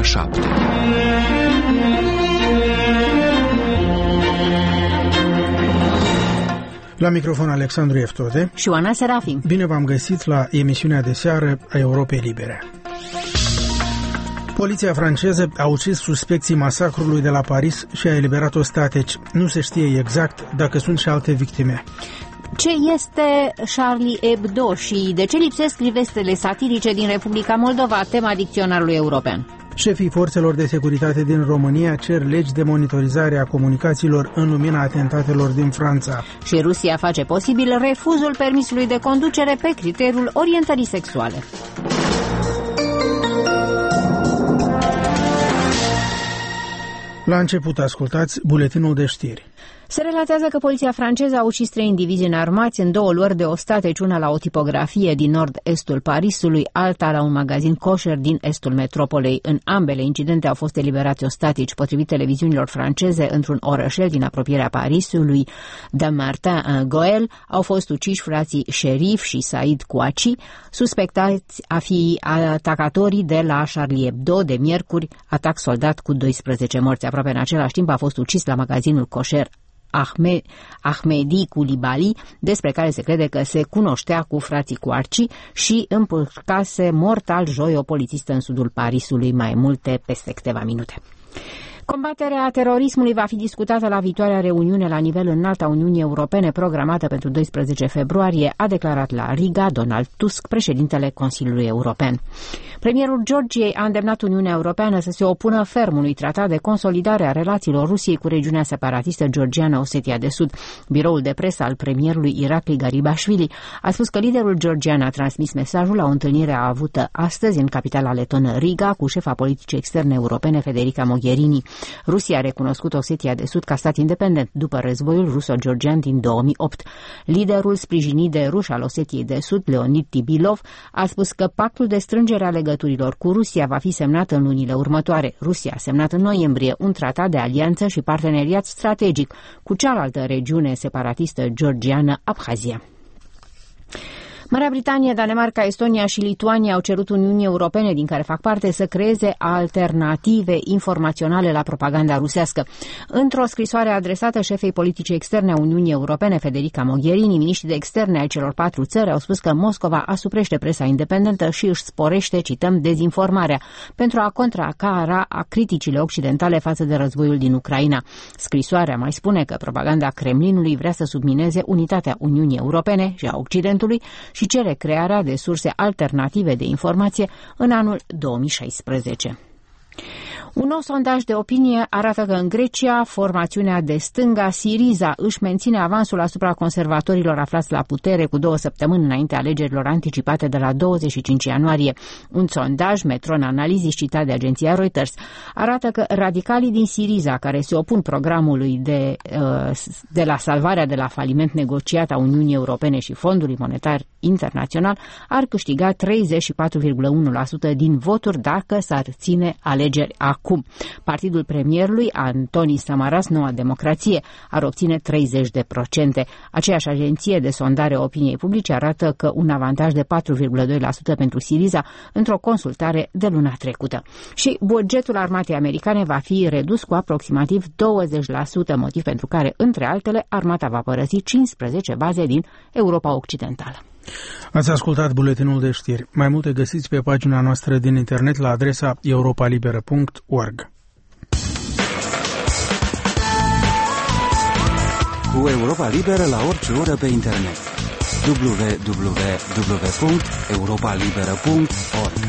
ora 7. La microfon Alexandru Eftode și Oana Serafim. Bine v-am găsit la emisiunea de seară a Europei Libere. Poliția franceză a ucis suspecții masacrului de la Paris și a eliberat ostateci. Nu se știe exact dacă sunt și alte victime. Ce este Charlie Hebdo și de ce lipsesc rivestele satirice din Republica Moldova, tema dicționarului european? Șefii forțelor de securitate din România cer legi de monitorizare a comunicațiilor în lumina atentatelor din Franța. Și Rusia face posibil refuzul permisului de conducere pe criteriul orientării sexuale. La început ascultați buletinul de știri. Se relatează că poliția franceză a ucis 3 indivizi înarmați în 2 luări de ostateci, una la o tipografie din nord-estul Parisului, alta la un magazin kosher din estul metropolei. În ambele incidente au fost eliberați ostatici. Potrivit televiziunilor franceze, într-un orășel din apropierea Parisului, Dammartin-en-Goël, au fost uciși frații Sherif și Said Kouachi, suspectați a fi atacatorii de la Charlie Hebdo de miercuri, atac soldat cu 12 morți. Aproape în același timp a fost ucis la magazinul kosher Ahmedi Koulibaly, despre care se crede că se cunoștea cu frații Kouachi și împurcase mortal joi o polițistă în sudul Parisului. Mai multe peste câteva minute. Combaterea terorismului va fi discutată la viitoarea reuniune la nivel înalt a Uniunii Europene programată pentru 12 februarie, a declarat la Riga Donald Tusk, președintele Consiliului European. Premierul Georgiei a îndemnat Uniunea Europeană să se opună ferm unui tratat de consolidare a relațiilor Rusiei cu regiunea separatistă georgiană Osetia de Sud. Biroul de presă al premierului Irakli Garibashvili a spus că liderul georgian a transmis mesajul la o întâlnire avută astăzi în capitala letonă Riga cu șefa politicii externe europene Federica Mogherini. Rusia a recunoscut Osetia de Sud ca stat independent după războiul ruso-georgian din 2008. Liderul sprijinit de ruși al Osetiei de Sud, Leonid Tibilov, a spus că pactul de strângere a legăturilor cu Rusia va fi semnat în lunile următoare. Rusia a semnat în noiembrie un tratat de alianță și parteneriat strategic cu cealaltă regiune separatistă georgiană, Abhazia. Marea Britanie, Danemarca, Estonia și Lituania au cerut Uniunii Europene, din care fac parte, să creeze alternative informaționale la propaganda rusească. Într-o scrisoare adresată șefei politicii externe a Uniunii Europene, Federica Mogherini, miniștrii de externe ai celor 4 țări au spus că Moscova asuprește presa independentă și își sporește, cităm, dezinformarea pentru a contracara criticile occidentale față de războiul din Ucraina. Scrisoarea mai spune că propaganda Kremlinului vrea să submineze unitatea Uniunii Europene și a Occidentului și cere crearea de surse alternative de informație în anul 2016. Un nou sondaj de opinie arată că în Grecia, formațiunea de stânga Syriza își menține avansul asupra conservatorilor aflați la putere cu 2 săptămâni înainte alegerilor anticipate de la 25 ianuarie. Un sondaj, Metron Analysis, citat de agenția Reuters, arată că radicalii din Syriza, care se opun programului de la salvarea de la faliment negociat a Uniunii Europene și Fondului Monetar Internațional, ar câștiga 34,1% din voturi dacă s-ar ține alegeri acum. Partidul premierului, Antoni Samaras, Noua Democrație, ar obține 30%. Aceeași agenție de sondare a opiniei publice arată că un avantaj de 4,2% pentru Syriza într-o consultare de luna trecută. Și bugetul armatei americane va fi redus cu aproximativ 20%, motiv pentru care, între altele, armata va părăsi 15 baze din Europa Occidentală. Ați ascultat buletinul de știri. Mai multe găsiți pe pagina noastră din internet la adresa europalibera.org. Cu Europa Liberă la orice oră pe internet. www.europalibera.org.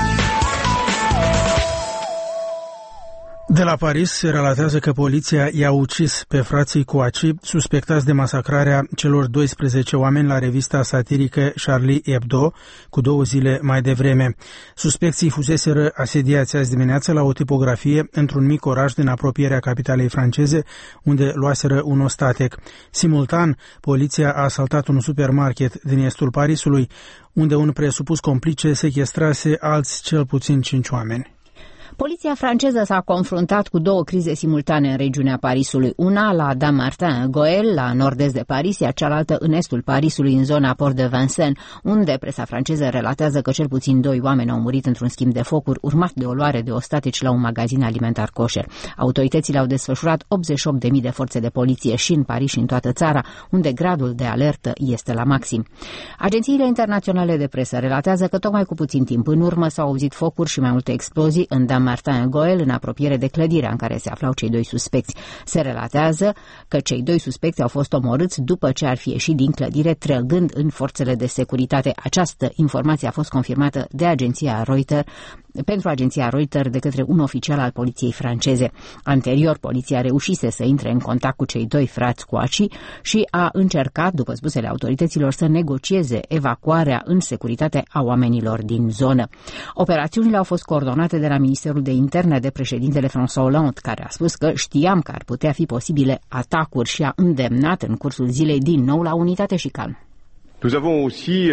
De la Paris se relatează că poliția i-a ucis pe frații Kouachi, suspectați de masacrarea celor 12 oameni la revista satirică Charlie Hebdo, cu 2 zile mai devreme. Suspecții fuseseră asediați azi dimineață la o tipografie într-un mic oraș din apropierea capitalei franceze, unde luaseră un ostatec. Simultan, poliția a asaltat un supermarket din estul Parisului, unde un presupus complice sechestrase alți cel puțin 5 oameni. Poliția franceză s-a confruntat cu două crize simultane în regiunea Parisului. Una la Dammartin-Goël, la nord-est de Paris, iar cealaltă în estul Parisului, în zona Port de Vincennes, unde presa franceză relatează că cel puțin 2 oameni au murit într-un schimb de focuri, urmat de o luare de ostateci la un magazin alimentar kosher. Autoritățile au desfășurat 88.000 de forțe de poliție și în Paris și în toată țara, unde gradul de alertă este la maxim. Agențiile internaționale de presă relatează că tocmai cu puțin timp în urmă s-au auzit focuri și mai multe explozii în Dammartin-Goël, în apropiere de clădirea în care se aflau cei 2 suspecți. Se relatează că cei 2 suspecți au fost omorâți după ce ar fi ieșit din clădire trăgând în forțele de securitate. Această informație a fost confirmată de pentru agenția Reuters de către un oficial al poliției franceze. Anterior, poliția reușise să intre în contact cu cei 2 frați Kouachi și a încercat, după spusele autorităților, să negocieze evacuarea în securitate a oamenilor din zonă. Operațiunile au fost coordonate de la Ministerul de Interne de președintele François Hollande, care a spus că știam că ar putea fi posibile atacuri și a îndemnat în cursul zilei din nou la unitate și calm. Nous avons aussi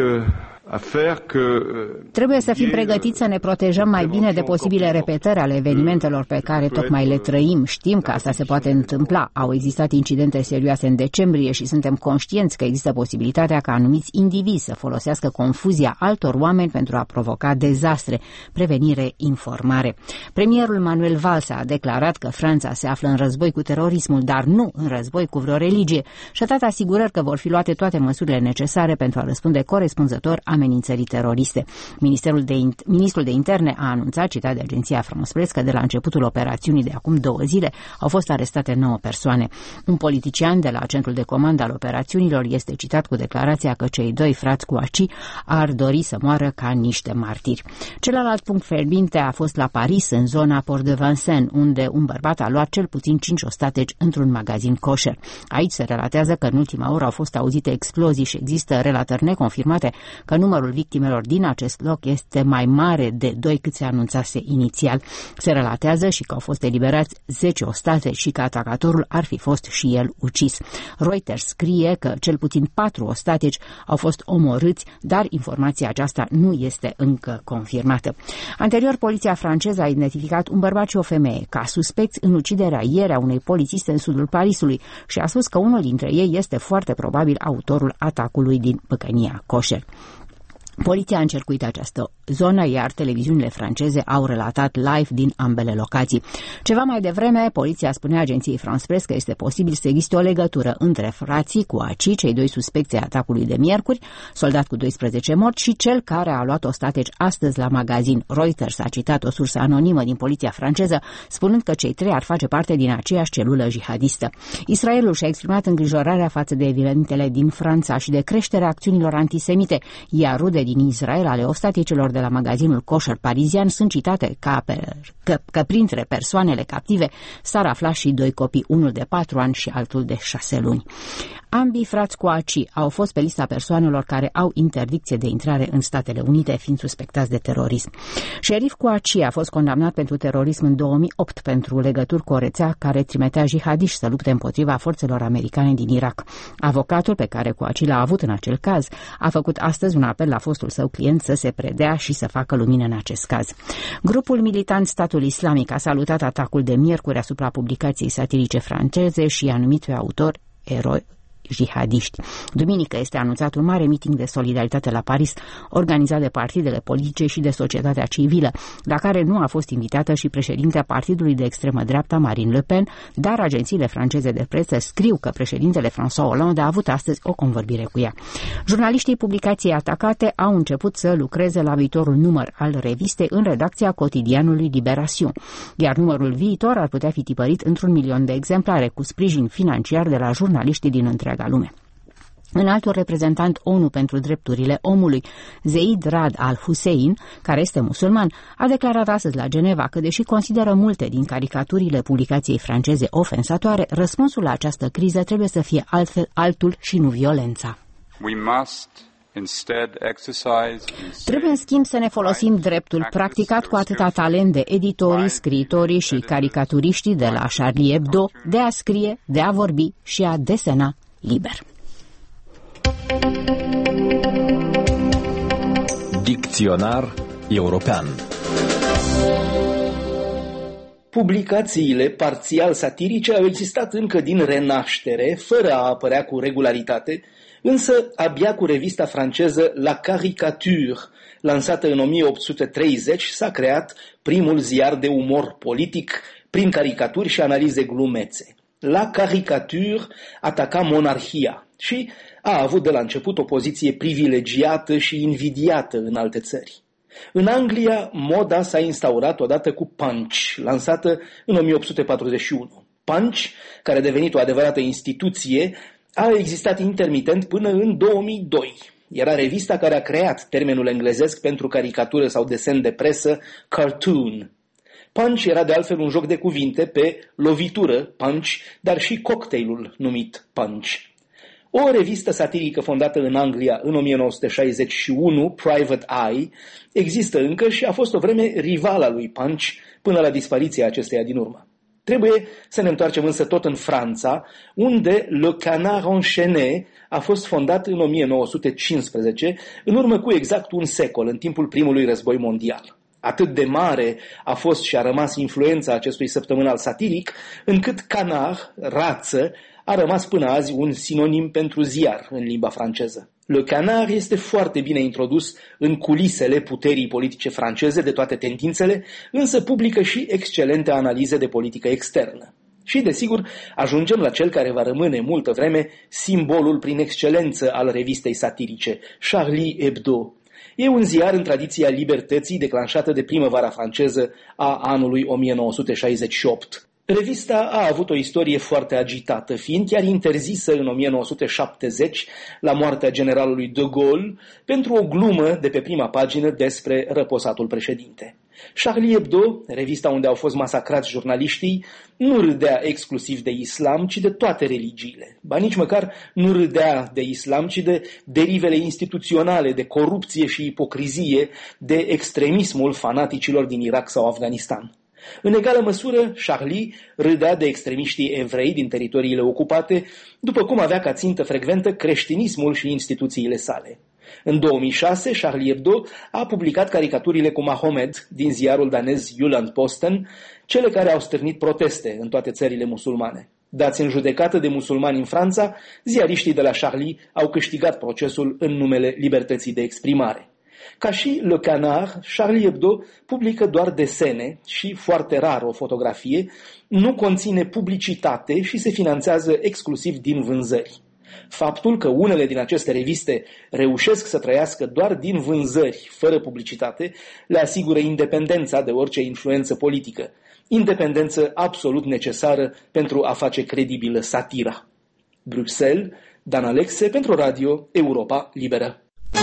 Trebuie să fim pregătiți să ne protejăm mai bine de posibile repetări ale evenimentelor pe care tocmai le trăim. Știm că asta se poate întâmpla. Au existat incidente serioase în decembrie și suntem conștienți că există posibilitatea ca anumiți indivizi să folosească confuzia altor oameni pentru a provoca dezastre. Prevenire, informare. Premierul Manuel Valls a declarat că Franța se află în război cu terorismul, dar nu în război cu vreo religie și a dat asigurări că vor fi luate toate măsurile necesare pentru a răspunde corespunzător amenințării teroriste. Ministrul de Interne a anunțat, citat de agenția France Presse, că de la începutul operațiunii de acum 2 zile au fost arestate 9 persoane. Un politician de la centrul de comandă al operațiunilor este citat cu declarația că cei 2 frați Kouachi ar dori să moară ca niște martiri. Celălalt punct fierbinte a fost la Paris, în zona Port de Vincennes, unde un bărbat a luat cel puțin 5 ostateci într-un magazin kosher. Aici se relatează că în ultima oră au fost auzite explozii și există relatări neconfirmate că numărul victimelor din acest loc este mai mare de 2 cât se anunțase inițial. Se relatează și că au fost eliberați 10 ostateci și că atacatorul ar fi fost și el ucis. Reuters scrie că cel puțin 4 ostateci au fost omorâți, dar informația aceasta nu este încă confirmată. Anterior, poliția franceză a identificat un bărbat și o femeie ca suspecți în uciderea ieri a unei polițiste în sudul Parisului și a spus că unul dintre ei este foarte probabil autorul atacului din păcănia kosher. Poliția a încercuit această zonă, iar televiziunile franceze au relatat live din ambele locații. Ceva mai devreme, poliția spunea agenției France Presse că este posibil să existe o legătură între frații Kouachi, cei 2 suspecți ai atacului de miercuri, soldat cu 12 morți, și cel care a luat ostateci astăzi la magazin. Reuters a citat o sursă anonimă din poliția franceză, spunând că cei 3 ar face parte din aceeași celulă jihadistă. Israelul și-a exprimat îngrijorarea față de evenimentele din Franța și de creșterea acțiunilor antisemite, iar rude din Israel ale ostaticilor de la magazinul kosher parizian sunt citate că printre persoanele captive s-ar afla și 2 copii, unul de 4 ani și altul de 6 luni. Ambii frați Kouachi au fost pe lista persoanelor care au interdicție de intrare în Statele Unite, fiind suspectați de terorism. Sherif Kouachi a fost condamnat pentru terorism în 2008 pentru legături cu o rețea care trimitea jihadiști să lupte împotriva forțelor americane din Irak. Avocatul pe care Kouachi l-a avut în acel caz a făcut astăzi un apel la fostul său client să se predea și să facă lumină în acest caz. Grupul militant Statul Islamic a salutat atacul de miercuri asupra publicației satirice franceze și i-a numit pe autor eroi jihadiști. Duminică este anunțat un mare meeting de solidaritate la Paris, organizat de partidele politice și de societatea civilă, la care nu a fost invitată și președintea partidului de extremă dreapta Marine Le Pen, dar agențiile franceze de presă scriu că președintele François Hollande a avut astăzi o convorbire cu ea. Jurnaliștii publicației atacate au început să lucreze la viitorul număr al revistei în redacția cotidianului Libération, iar numărul viitor ar putea fi tipărit într-1 milion de exemplare, cu sprijin financiar de la jurnaliștii din întreaga lume. Înaltul reprezentant ONU pentru drepturile omului, Zeid Rad al-Hussein, care este musulman, a declarat astăzi la Geneva că, deși consideră multe din caricaturile publicației franceze ofensatoare, răspunsul la această criză trebuie să fie altul și nu violența. Trebuie, în schimb, să ne folosim dreptul practicat cu atâta talent de editorii, scriitorii și caricaturiștii de la Charlie Hebdo de a scrie, de a vorbi și a desena liber. Dicționar european. Publicațiile parțial satirice au existat încă din Renaștere, fără a apărea cu regularitate, însă abia cu revista franceză La Caricature, lansată în 1830, s-a creat primul ziar de umor politic prin caricaturi și analize glumețe. La Caricature ataca monarhia și a avut de la început o poziție privilegiată și invidiată în alte țări. În Anglia, moda s-a instaurat odată cu Punch, lansată în 1841. Punch, care a devenit o adevărată instituție, a existat intermitent până în 2002. Era revista care a creat termenul englezesc pentru caricatură sau desen de presă, cartoon. Punch era de altfel un joc de cuvinte pe lovitură, punch, dar și cocktailul numit Punch. O revistă satirică fondată în Anglia în 1961, Private Eye, există încă și a fost o vreme rivala lui Punch până la dispariția acesteia din urmă. Trebuie să ne întoarcem însă tot în Franța, unde Le Canard Enchaîné a fost fondat în 1915, în urmă cu exact un secol, în timpul primului război mondial. Atât de mare a fost și a rămas influența acestui săptămânal satiric, încât canard, rață, a rămas până azi un sinonim pentru ziar în limba franceză. Le Canard este foarte bine introdus în culisele puterii politice franceze de toate tendințele, însă publică și excelente analize de politică externă. Și, desigur, ajungem la cel care va rămâne multă vreme simbolul prin excelență al revistei satirice, Charlie Hebdo. E un ziar în tradiția libertății declanșată de primăvara franceză a anului 1968. Revista a avut o istorie foarte agitată, fiind chiar interzisă în 1970, la moartea generalului de Gaulle, pentru o glumă de pe prima pagină despre răposatul președinte. Charlie Hebdo, revista unde au fost masacrați jurnaliștii, nu râdea exclusiv de islam, ci de toate religiile. Ba nici măcar nu râdea de islam, ci de derivele instituționale, de corupție și ipocrizie, de extremismul fanaticilor din Irak sau Afganistan. În egală măsură, Charlie râdea de extremiștii evrei din teritoriile ocupate, după cum avea ca țintă frecventă creștinismul și instituțiile sale. În 2006, Charlie Hebdo a publicat caricaturile cu Mahomed din ziarul danez Jyllands-Posten, cele care au stârnit proteste în toate țările musulmane. Dați în judecată de musulmani în Franța, ziariștii de la Charlie au câștigat procesul în numele libertății de exprimare. Ca și Le Canard, Charlie Hebdo publică doar desene și, foarte rar, o fotografie, nu conține publicitate și se finanțează exclusiv din vânzări. Faptul că unele din aceste reviste reușesc să trăiască doar din vânzări, fără publicitate, le asigură independența de orice influență politică, independență absolut necesară pentru a face credibilă satira. Bruxelles, Dan Alexe pentru Radio Europa Liberă.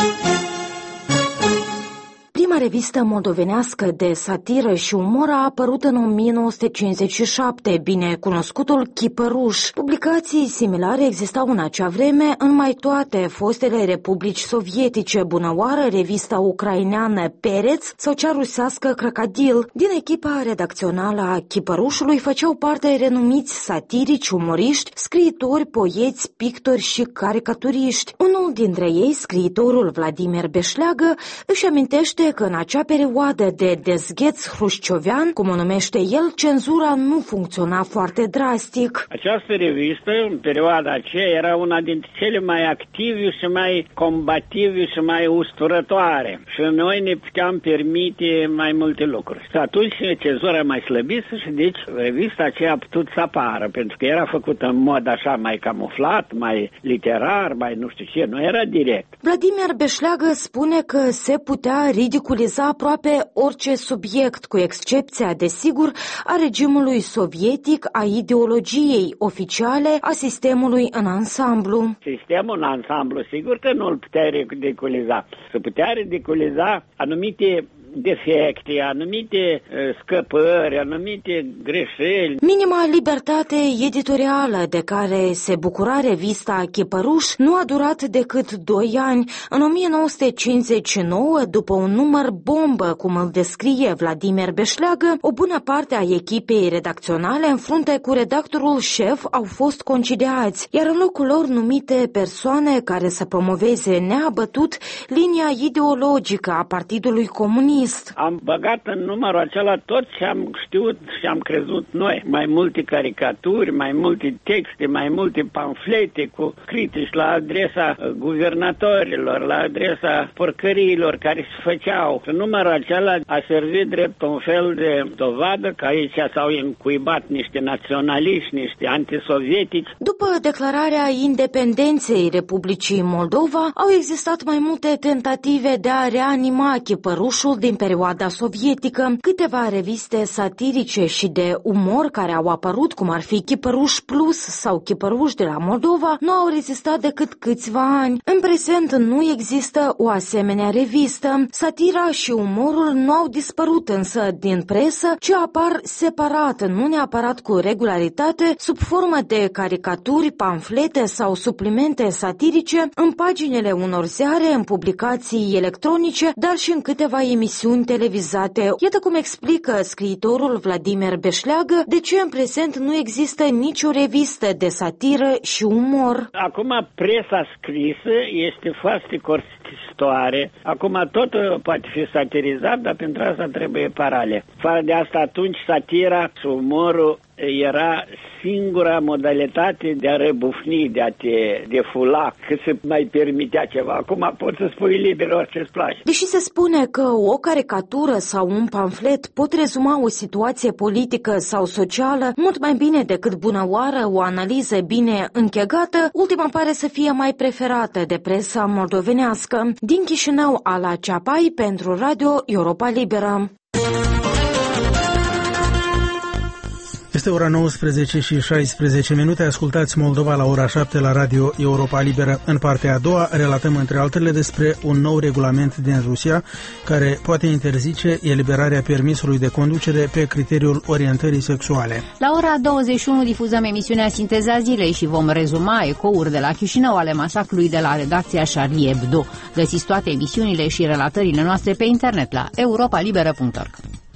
Prima revistă moldovenească de satiră și umor a apărut în 1957, bine cunoscutul Chipăruș. Publicații similare existau în acea vreme în mai toate fostele republici sovietice, bunăoară revista ucraineană Pereț sau cea rusească Crocodil. Din echipa redacțională a Chipărușului făceau parte renumiți satirici, umoriști, scriitori, poeți, pictori și caricaturiști. Unul dintre ei, scriitorul Vladimir Beșleagă, își amintește că în acea perioadă de dezgheț hrușciovean, cum o numește el, cenzura nu funcționa foarte drastic. Această revistă, în perioada aceea, era una dintre cele mai active și mai combative și mai usturătoare. Și noi ne puteam permite mai multe lucruri. Și atunci cenzura mai slăbise și deci revista aceea a putut să apară, pentru că era făcută în mod așa mai camuflat, mai literar, mai nu știu ce, nu era direct. Vladimir Beșleagă spune că se putea ridiculiza aproape orice subiect, cu excepția, desigur, a regimului sovietic, a ideologiei oficiale, a sistemului în ansamblu. Sistemul în ansamblu, sigur că nu îl puteai ridiculiza. Se putea ridiculiza anumite defecte, anumite scăpări, anumite greșeli. Minima libertate editorială de care se bucura revista Chipăruș nu a durat decât 2 ani. În 1959, după un număr bombă, cum îl descrie Vladimir Beșleagă, o bună parte a echipei redacționale în frunte cu redactorul șef au fost concediați, iar în locul lor numite persoane care să promoveze neabătut linia ideologică a Partidului Comunist. comunist. Am băgat în numărul acela tot ce am știut și am crezut noi. Mai multe caricaturi, mai multe texte, mai multe pamflete cu critici la adresa guvernatorilor, la adresa porcăriilor care se făceau. Numărul acela a servit drept un fel de dovadă că aici s-au încuibat niște naționaliști, niște antisovietici. După declararea independenței Republicii Moldova, au existat mai multe tentative de a reanima chipărușul din perioada sovietică. Câteva reviste satirice și de umor care au apărut, cum ar fi Chipăruș Plus sau Chipăruș de la Moldova, nu au rezistat decât câțiva ani. În prezent nu există o asemenea revistă. Satira și umorul nu au dispărut însă din presă, ci apar separat, nu neapărat cu regularitate, sub formă de caricaturi, pamflete sau suplimente satirice, în paginile unor ziare, în publicații electronice, dar și în câteva emisiuni televizate. Iată cum explică scriitorul Vladimir Beșleagă de ce în prezent nu există nicio revistă de satiră și umor. Acum presa scrisă este foarte costisitoare. Acum totul poate fi satirizat, dar pentru asta trebuie parale. Fără de asta atunci satira și umorul era singura modalitate de a răbufni, de a te defula, că se mai permitea ceva. Acum poți să spui liber orice îți place. Deși se spune că o caricatură sau un pamflet pot rezuma o situație politică sau socială mult mai bine decât bunăoară o analiză bine închegată, ultima pare să fie mai preferată de presa moldovenească. Din Chișinău, Ala Ceapai pentru Radio Europa Liberă. Este ora 19 și 16 minute. Ascultați Moldova la ora 7 la Radio Europa Liberă. În partea a doua relatăm între altele despre un nou regulament din Rusia care poate interzice eliberarea permisului de conducere pe criteriul orientării sexuale. La ora 21 difuzăm emisiunea Sinteza Zilei și vom rezuma ecouri de la Chișinău ale masacrului de la redacția Charlie Hebdo. Găsiți toate emisiunile și relatările noastre pe internet la europalibera.org.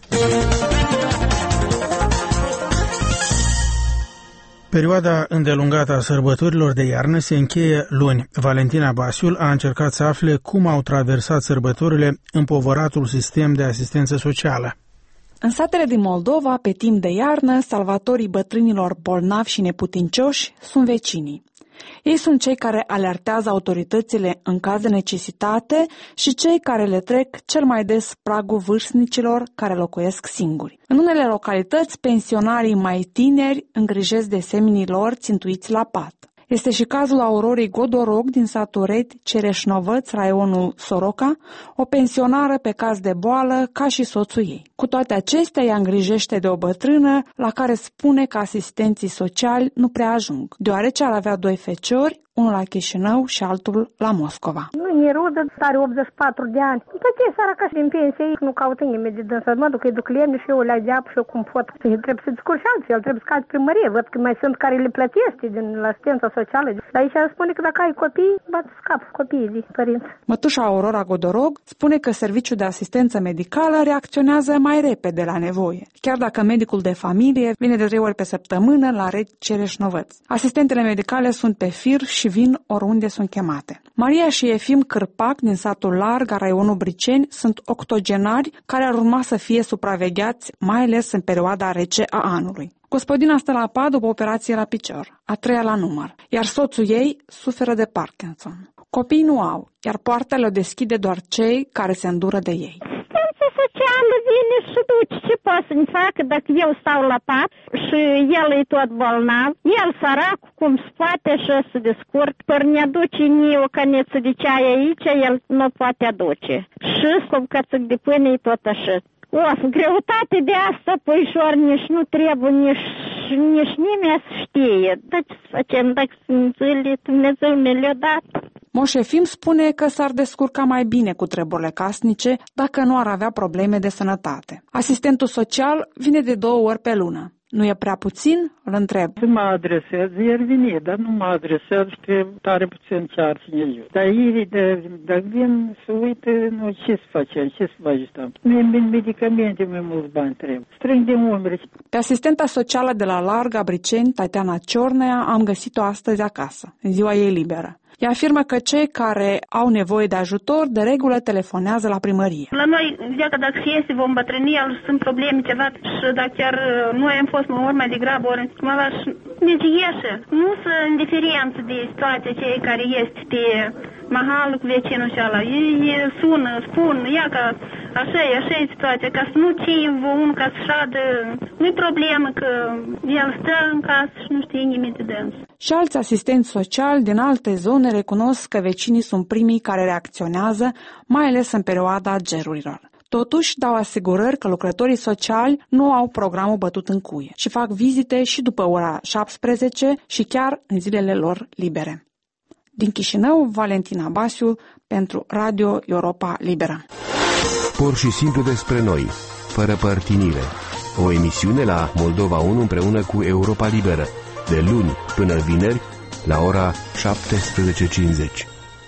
Perioada îndelungată a sărbătorilor de iarnă se încheie luni. Valentina Basiul a încercat să afle cum au traversat sărbătorile împovăratul sistem de asistență socială. În satele din Moldova, pe timp de iarnă, salvatorii bătrânilor bolnavi și neputincioși sunt vecinii. Ei sunt cei care alertează autoritățile în caz de necesitate și cei care le trec cel mai des pragul vârstnicilor care locuiesc singuri. În unele localități, pensionarii mai tineri îngrijesc de seminii lor țintuiți la pat. Este și cazul Aurorei Godorog din satul Redi, Cereșnovăț, raionul Soroca, o pensionară pe caz de boală ca și soțul ei. Cu toate acestea, ea îngrijește de o bătrână la care spune că asistenții sociali nu prea ajung, deoarece ar avea 2 feciori, unul la Chișinău și altul la Moscova. Nu e rudă, are 84 de ani. După ce săraca și din pensie, nu caută nimeni de dânsă. Mă duc, îi duc lemne și eu le adeap și eu cum pot. Trebuie să discurs și altfel, trebuie să calci primărie. Văd că mai sunt care le plătește din asistența socială. Dar aici spune că dacă ai copii, bați scap copiii de părinți. Mătușa Aurora Godorog spune că serviciul de asistență medicală reacționează mai repede la nevoie, chiar dacă medicul de familie vine de 3 ori pe săptămână la Redi, Cereșnovăț. Asistentele medicale sunt pe fir și vin oriunde sunt chemate. Maria și Efim Cârpac din satul Larg, raionul Briceni, sunt octogenari care ar urma să fie supravegheați, mai ales în perioada rece a anului. Gospodina stă la pat după operație la picior, a 3-a la număr, iar soțul ei suferă de Parkinson. Copiii nu au, iar poartele o deschide doar cei care se îndură de ei. Socială vine și duce ce poate să-mi facă dacă eu stau la pat și el e tot bolnav. El sărac, cum se poate așa să descurc, păr ne aduce nie o caneță de ceai aici, el nu poate aduce. Și cu cățăc de pâine e tot așa. Greutate de asta, puișor, nici nu trebuie, nici nimeni să știe. Dar ce să facem dacă sunt zile, Dumnezeu ne le-a dat? Moș Efim spune că s-ar descurca mai bine cu treburile casnice dacă nu ar avea probleme de sănătate. Asistentul social vine de 2 ori pe lună. Nu e prea puțin? Îl întreb. Mă adresez, ieri vine, dar nu mă adresez și tare puțin chiar ține eu. Dar ei, dacă vin să uite, nu, ce să facem, ce să faci? Medicamente mai mulți bani trebuie. Strâng de umeri. Pe asistenta socială de la Larga Briceni, Tatiana Ciornea, am găsit-o astăzi acasă, în ziua ei liberă. Ea afirmă că cei care au nevoie de ajutor de regulă telefonează la primărie. La noi, dacă se este, vom bătrâni, sunt probleme ceva și dacă chiar noi am fost ori mai degrabă, ori cumva și deci ieșe. Nu sunt indiferență de situația cei care este pe mahalul cu vecinul și ala. Ei sună, spun, ia că așa e situația, ca să nu ținvă unul ca să șadă. Nu-i problemă că el stă în casă și nu știe nimic de dâns. Și alți asistenți sociali din alte zone recunosc că vecinii sunt primii care reacționează, mai ales în perioada gerurilor. Totuși, dau asigurări că lucrătorii sociali nu au programul bătut în cuie și fac vizite și după ora 17 și chiar în zilele lor libere. Din Chișinău, Valentina Basiu, pentru Radio Europa Liberă. Pur și simplu despre noi, fără părtinire. O emisiune la Moldova 1 împreună cu Europa Liberă, de luni până vineri, la ora 17:50.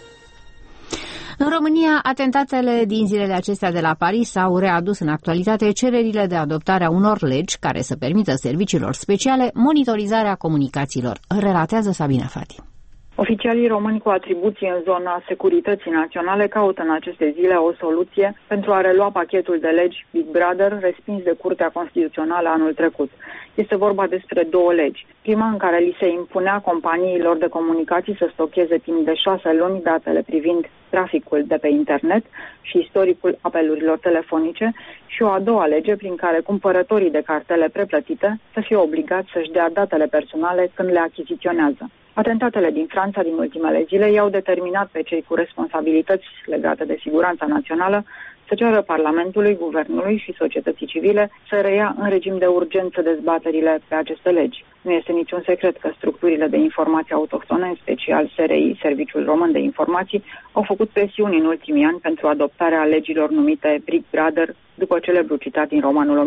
În România, atentatele din zilele acestea de la Paris au readus în actualitate cererile de adoptare a unor legi care să permită serviciilor speciale monitorizarea comunicațiilor, relatează Sabina Fati. Oficialii români cu atribuții în zona securității naționale caută în aceste zile o soluție pentru a relua pachetul de legi Big Brother respins de Curtea Constituțională anul trecut. Este vorba despre două legi. Prima, în care li se impunea companiilor de comunicații să stocheze timp de 6 luni datele privind traficul de pe internet și istoricul apelurilor telefonice, și o a doua lege prin care cumpărătorii de cartele preplătite să fie obligați să-și dea datele personale când le achiziționează. Atentatele din Franța din ultimele zile i-au determinat pe cei cu responsabilități legate de siguranța națională să ceară Parlamentului, Guvernului și societății civile să reia în regim de urgență dezbaterile pe aceste legi. Nu este niciun secret că structurile de informații autohtone, în special SRI, Serviciul Român de Informații, au făcut presiuni în ultimii ani pentru adoptarea legilor numite Big Brother, după celebrul citat din romanul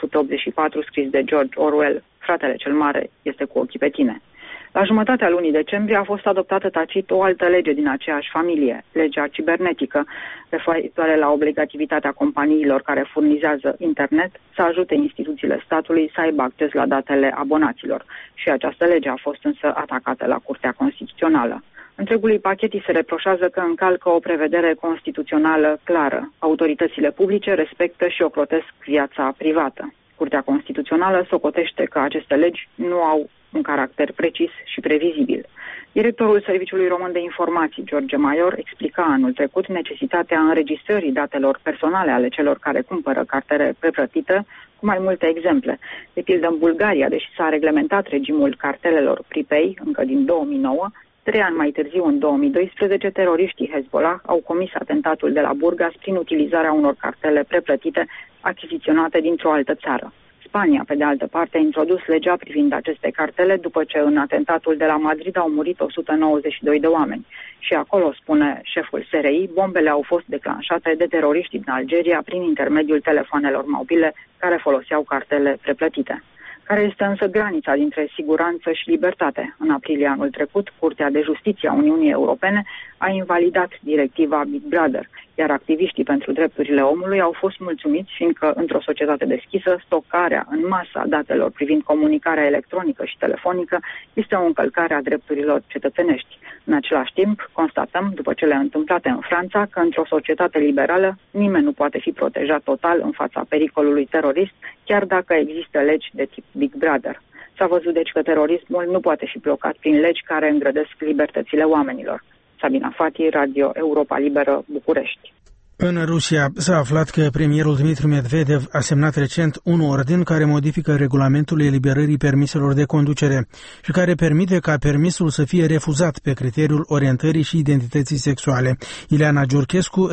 1984 scris de George Orwell, Fratele cel mare este cu ochii pe tine. La jumătatea lunii decembrie a fost adoptată tacit o altă lege din aceeași familie, legea cibernetică, referitoare la obligativitatea companiilor care furnizează internet să ajute instituțiile statului să aibă acces la datele abonaților. Și această lege a fost însă atacată la Curtea Constituțională. Întregului pachet îi se reproșează că încalcă o prevedere constituțională clară. Autoritățile publice respectă și ocrotesc viața privată. Curtea Constituțională socotește că aceste legi nu au un caracter precis și previzibil. Directorul Serviciului Român de Informații, George Maior, explica anul trecut necesitatea înregistrării datelor personale ale celor care cumpără cartele preplătite, cu mai multe exemple. De pildă, în Bulgaria, deși s-a reglementat regimul cartelelor prepay încă din 2009, 3 ani mai târziu, în 2012, teroriștii Hezbollah au comis atentatul de la Burgas prin utilizarea unor cartele preplătite achiziționate dintr-o altă țară. Spania, pe de altă parte, a introdus legea privind aceste cartele după ce în atentatul de la Madrid au murit 192 de oameni. Și acolo, spune șeful SRI, bombele au fost declanșate de teroriștii din Algeria prin intermediul telefoanelor mobile care foloseau cartele preplătite. Care este însă granița dintre siguranță și libertate? În aprilie anul trecut, Curtea de Justiție a Uniunii Europene a invalidat directiva Big Brother, iar activiștii pentru drepturile omului au fost mulțumiți, fiindcă într-o societate deschisă, stocarea în masă a datelor privind comunicarea electronică și telefonică este o încălcare a drepturilor cetățenești. În același timp, constatăm, după cele întâmplate în Franța, că într-o societate liberală nimeni nu poate fi protejat total în fața pericolului terorist, chiar dacă există legi de tip Big Brother. S-a văzut deci că terorismul nu poate fi blocat prin legi care îngrădesc libertățile oamenilor. Sabina Fati, Radio Europa Liberă, București. În Rusia s-a aflat că premierul Dmitri Medvedev a semnat recent un ordin care modifică regulamentul eliberării permiselor de conducere și care permite ca permisul să fie refuzat pe criteriul orientării și identității sexuale. Ileana Giurchescu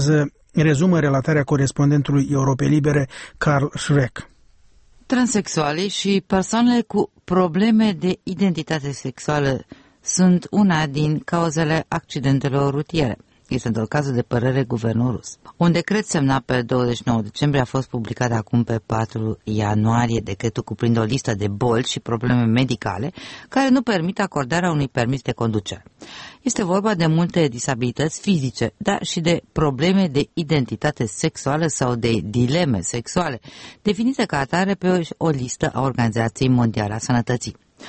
rezumă relatarea corespondentului Europei Libere, Carl Schreck. Transexualii și persoanele cu probleme de identitate sexuală sunt una din cauzele accidentelor rutiere. Este în tot cazul de părere guvernul rus. Un decret semnat pe 29 decembrie a fost publicat acum pe 4 ianuarie. Decretul cuprinde o listă de boli și probleme medicale care nu permit acordarea unui permis de conducere. Este vorba de multe disabilități fizice, dar și de probleme de identitate sexuală sau de dileme sexuale, definite ca atare pe o listă a Organizației Mondiale a Sănătății.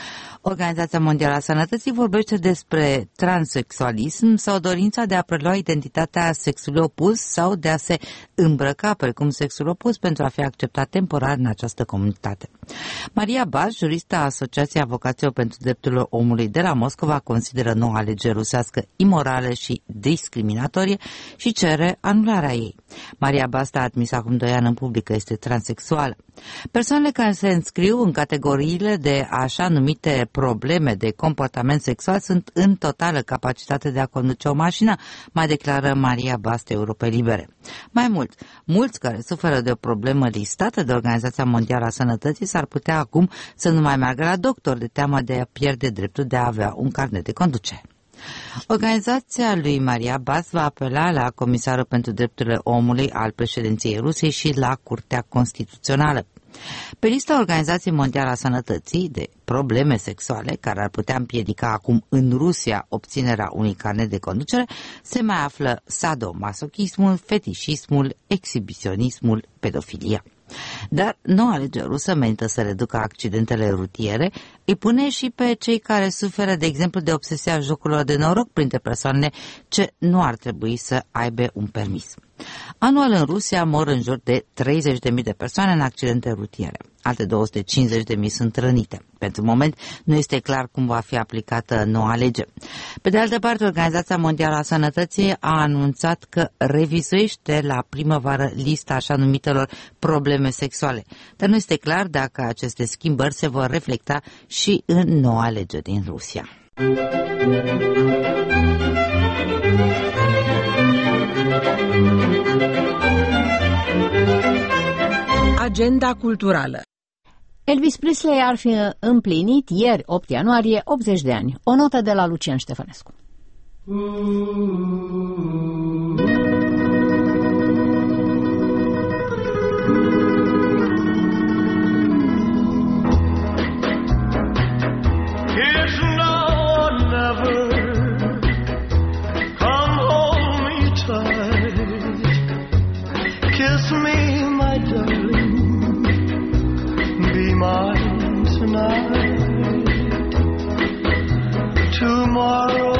Organizația Mondială a Sănătății vorbește despre transexualism sau dorința de a prelua identitatea sexului opus sau de a se îmbrăca precum sexul opus pentru a fi acceptat temporar în această comunitate. Maria Bas, juristă a Asociației Avocaților pentru Drepturile Omului de la Moscova, consideră noua lege rusească imorală și discriminatorie și cere anularea ei. Maria Bas a admis acum 2 ani în public că este transexuală. Persoanele care se înscriu în categoriile de așa numite probleme de comportament sexual sunt în totală capacitate de a conduce o mașină, mai declară Maria Bas de Europa Libere. Mai mult, mulți care suferă de o problemă listată de Organizația Mondială a Sănătății s-ar putea acum să nu mai meargă la doctor de teama de a pierde dreptul de a avea un carnet de conducere. Organizația lui Maria Bas va apela la Comisarul pentru Drepturile Omului al președinției Rusiei și la Curtea Constituțională. Pe lista Organizației Mondiale a Sănătății de probleme sexuale care ar putea împiedica acum în Rusia obținerea unui carnet de conducere se mai află sadomasochismul, fetișismul, exhibiționismul, pedofilia. Dar noua lege rusă menită să reducă accidentele rutiere îi pune și pe cei care suferă, de exemplu, de obsesia jocurilor de noroc printre persoanele ce nu ar trebui să aibă un permis. Anual în Rusia mor în jur de 30.000 de persoane în accidente rutiere. Alte 250.000 sunt rănite. Pentru moment nu este clar cum va fi aplicată noua lege. Pe de altă parte, Organizația Mondială a Sănătății a anunțat că revizuiește la primăvară lista așa numitelor probleme sexuale. Dar nu este clar dacă aceste schimbări se vor reflecta și în noua lege din Rusia. Agenda culturală. Elvis Presley ar fi împlinit ieri, 8 ianuarie, 80 de ani. O notă de la Lucian Ștefănescu. Kiss me, my darling, be mine tonight. Tomorrow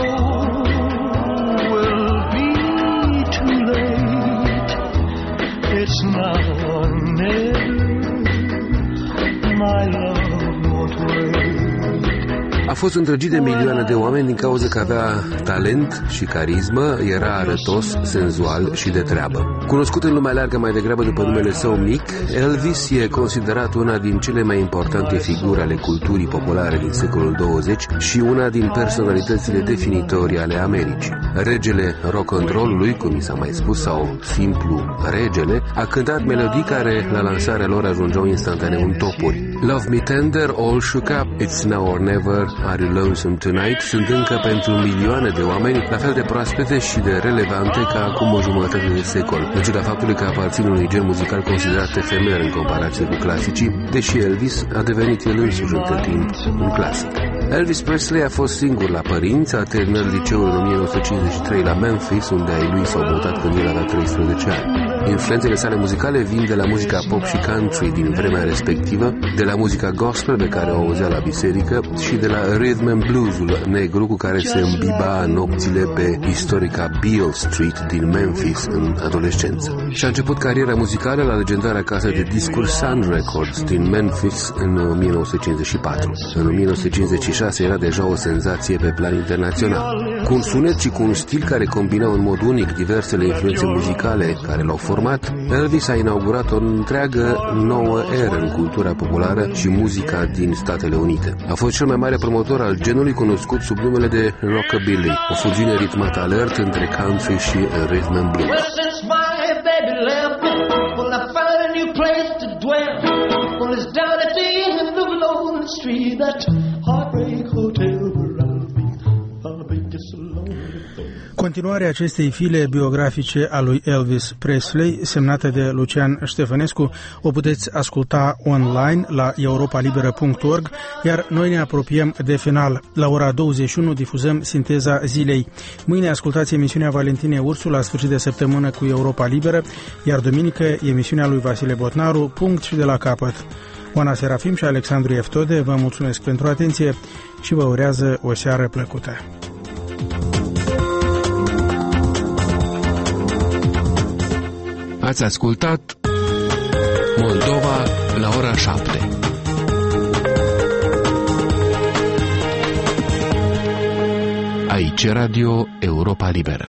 will be too late. It's now or never, my love won't wait. A fost îndrăgit de milioane de oameni din cauza că avea talent și carismă, era arătos, senzual și de treabă. Cunoscut în lumea largă mai degrabă după numele său mic, Elvis e considerat una din cele mai importante figuri ale culturii populare din secolul 20 și una din personalitățile definitorii ale Americii. Regele rock-and-roll-ului, cum mi s-a mai spus, sau simplu regele, a cântat melodii care la lansarea lor ajungeau instantaneu în topuri. Love Me Tender, All Shook Up, It's Now or Never, Are You Lonesome Tonight sunt încă pentru milioane de oameni la fel de proaspete și de relevante ca acum o jumătate de secol, în ciuda faptului că aparțin unui gen muzical considerat efemer în comparație cu clasicii, deși Elvis a devenit el însuși între timp un clasic. Elvis Presley a fost singur la părinți, a terminat liceul în 1953 la Memphis, unde ai lui s-au mutat când el avea 13 ani. Influențele sale muzicale vin de la muzica pop și country din vremea respectivă, de la muzica gospel pe care o auzea la biserică și de la rhythm and blues-ul negru cu care se îmbiba în nopțile pe istorica Beale Street din Memphis în adolescență. Și-a început cariera muzicală la legendara casă de discuri Sun Records din Memphis în 1954. În 1956 era deja o senzație pe plan internațional. Cu un sunet și cu un stil care combinau în mod unic diversele influențe muzicale care l-au format, Elvis a inaugurat o întreagă nouă eră în cultura populară și muzica din Statele Unite. A fost cel mai mare promotor al genului cunoscut sub numele de rockabilly, o fuziune ritmată alert între country și rhythm and blues. Continuarea acestei file biografice a lui Elvis Presley, semnată de Lucian Ștefănescu, o puteți asculta online la europalibera.org, iar noi ne apropiem de final. La ora 21 difuzăm Sinteza Zilei. Mâine ascultați emisiunea Valentinei Ursu la sfârșit de săptămână cu Europa Liberă, iar duminică emisiunea lui Vasile Botnaru, punct și de la capăt. Oana Serafim și Alexandru Eftode vă mulțumesc pentru atenție și vă urează o seară plăcută. Ați ascultat Moldova la ora 7. Aici Radio Europa Liberă.